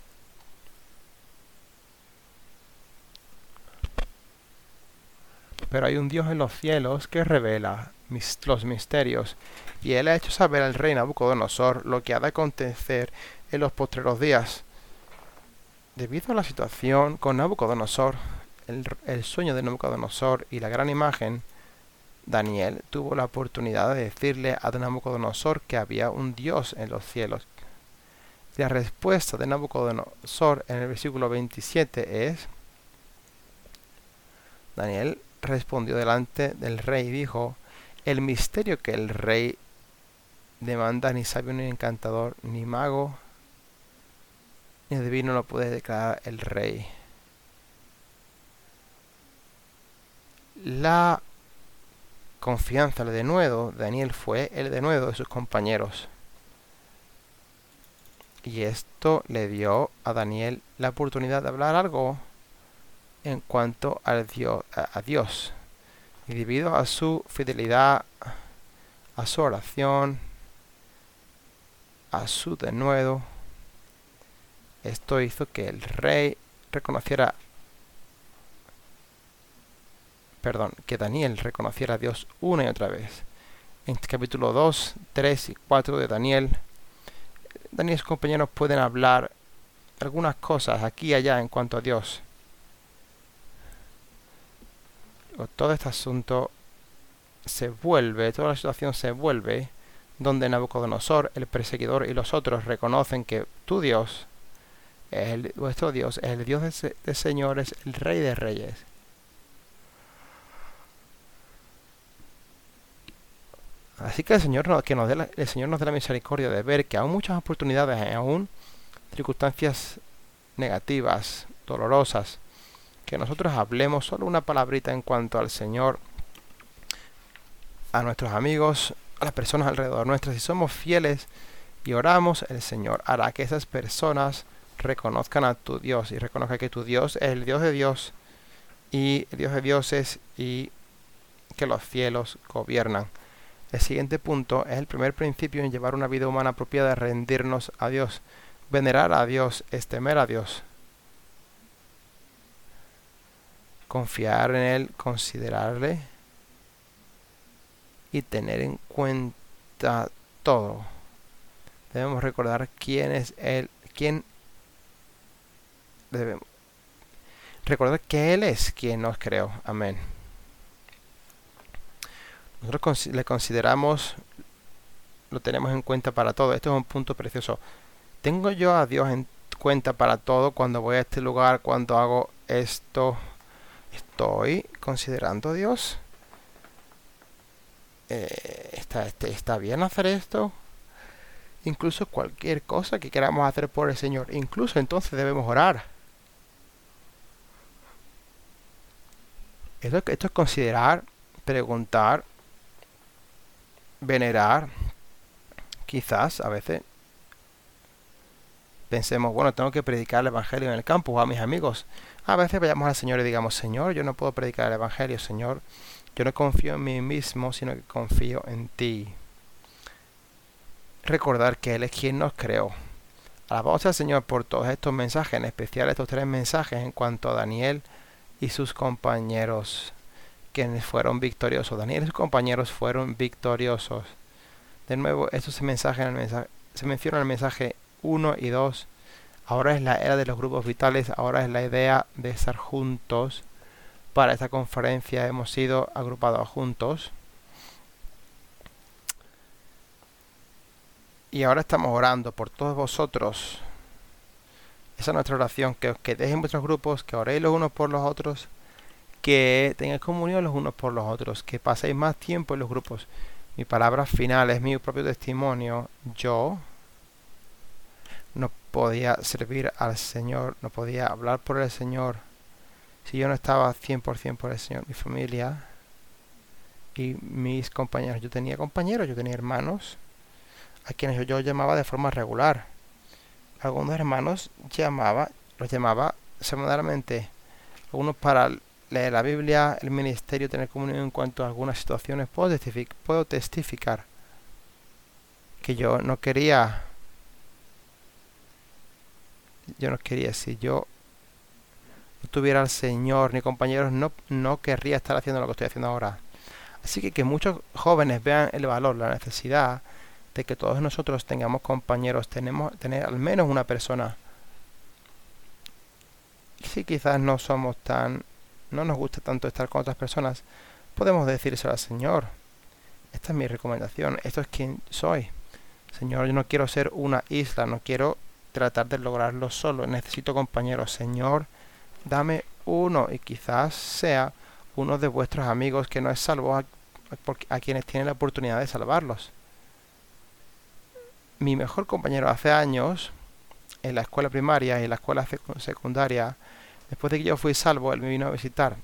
pero hay un Dios en los cielos que revela mis, los misterios, y él ha hecho saber al rey Nabucodonosor lo que ha de acontecer en los postreros días. Debido a la situación con Nabucodonosor, el, el sueño de Nabucodonosor y la gran imagen, Daniel tuvo la oportunidad de decirle a Nabucodonosor que había un Dios en los cielos. La respuesta de Nabucodonosor en el versículo veintisiete es: Daniel respondió delante del rey y dijo: el misterio que el rey demanda ni sabio ni encantador ni mago ni adivino lo puede declarar el rey. La confianza, el denuedo, Daniel fue el denuedo de sus compañeros. Y esto le dio a Daniel la oportunidad de hablar algo en cuanto al Dios, a, a Dios. Y debido a su fidelidad, a su oración, a su denuedo, esto hizo que el rey reconociera, perdón, que Daniel reconociera a Dios una y otra vez. En este capítulo dos, tres y cuatro de Daniel, Daniel y sus compañeros pueden hablar algunas cosas aquí y allá en cuanto a Dios. Todo este asunto se vuelve, toda la situación se vuelve donde Nabucodonosor, el perseguidor, y los otros reconocen que tu Dios el, vuestro Dios, el Dios de, de señores, el Rey de reyes. Así que el Señor, nos, que nos dé la, el Señor nos dé la misericordia de ver que aún muchas oportunidades, aún circunstancias negativas, dolorosas, que nosotros hablemos solo una palabrita en cuanto al Señor, a nuestros amigos, a las personas alrededor nuestras. Si somos fieles y oramos, el Señor hará que esas personas reconozcan a tu Dios y reconozcan que tu Dios es el Dios de Dios y el Dios de dioses y que los cielos gobiernan. El siguiente punto es el primer principio en llevar una vida humana apropiada de rendirnos a Dios. Venerar a Dios es temer a Dios. Confiar en Él, considerarle y tener en cuenta todo. Debemos recordar quién es Él, quién debemos recordar que Él es quien nos creó. Amén. Nosotros le consideramos, lo tenemos en cuenta para todo. Esto es un punto precioso. ¿Tengo yo a Dios en cuenta para todo cuando voy a este lugar, cuando hago esto? ¿Estoy considerando a Dios? Eh, ¿está, este, ¿Está bien hacer esto? Incluso cualquier cosa que queramos hacer por el Señor. Incluso entonces debemos orar. Esto, esto es considerar, preguntar, venerar. Quizás a veces pensemos, bueno, tengo que predicar el Evangelio en el campo o a mis amigos. A veces vayamos al Señor y digamos, Señor, yo no puedo predicar el Evangelio, Señor. Yo no confío en mí mismo, sino que confío en ti. Recordar que Él es quien nos creó. Alabamos al Señor por todos estos mensajes, en especial estos tres mensajes en cuanto a Daniel y sus compañeros, quienes fueron victoriosos. Daniel y sus compañeros fueron victoriosos. De nuevo, esto se, mensaje en el mensaje, se menciona en el mensaje uno y dos. Ahora es la era de los grupos vitales, ahora es la idea de estar juntos. Para esta conferencia hemos sido agrupados juntos. Y ahora estamos orando por todos vosotros. Esa es nuestra oración, que os quedéis en vuestros grupos, que oréis los unos por los otros, que tengáis comunión los unos por los otros, que paséis más tiempo en los grupos. Mi palabra final es mi propio testimonio. Yo no podía servir al Señor, no podía hablar por el Señor si yo no estaba cien por ciento por el Señor. Mi familia y mis compañeros. Yo tenía compañeros, yo tenía hermanos a quienes yo, yo llamaba de forma regular. Algunos hermanos llamaba, los llamaba semanalmente. Algunos para leer la Biblia, el ministerio, tener comunión en cuanto a algunas situaciones. Puedo testificar, puedo testificar que yo no quería, yo no quería, si yo no tuviera al Señor ni compañeros, no, no querría estar haciendo lo que estoy haciendo ahora. Así que que muchos jóvenes vean el valor, la necesidad de que todos nosotros tengamos compañeros, tenemos tener al menos una persona. Y si quizás no somos tan, no nos gusta tanto estar con otras personas, podemos decírselo al Señor. Esta es mi recomendación, esto es quien soy. Señor, yo no quiero ser una isla, no quiero tratar de lograrlo solo, necesito compañeros. Señor, dame uno, y quizás sea uno de vuestros amigos que no es salvo, a, a quienes tienen la oportunidad de salvarlos. Mi mejor compañero hace años, en la escuela primaria y en la escuela secundaria, después de que yo fui salvo, él me vino a visitar.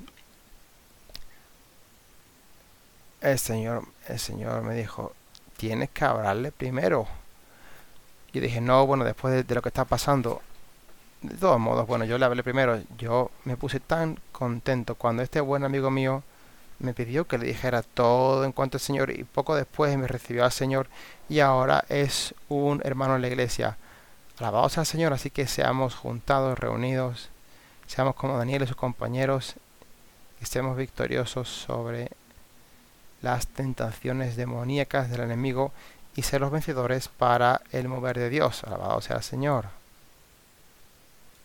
El Señor, el Señor me dijo, tienes que hablarle primero. Yo dije, no, bueno, después de, de lo que está pasando, de todos modos, bueno, yo le hablé primero. Yo me puse tan contento cuando este buen amigo mío me pidió que le dijera todo en cuanto al Señor, y poco después me recibió al Señor y ahora es un hermano en la iglesia. Alabado sea el Señor. Así que seamos juntados, reunidos, seamos como Daniel y sus compañeros, y estemos victoriosos sobre las tentaciones demoníacas del enemigo y ser los vencedores para el mover de Dios. Alabado sea el Señor.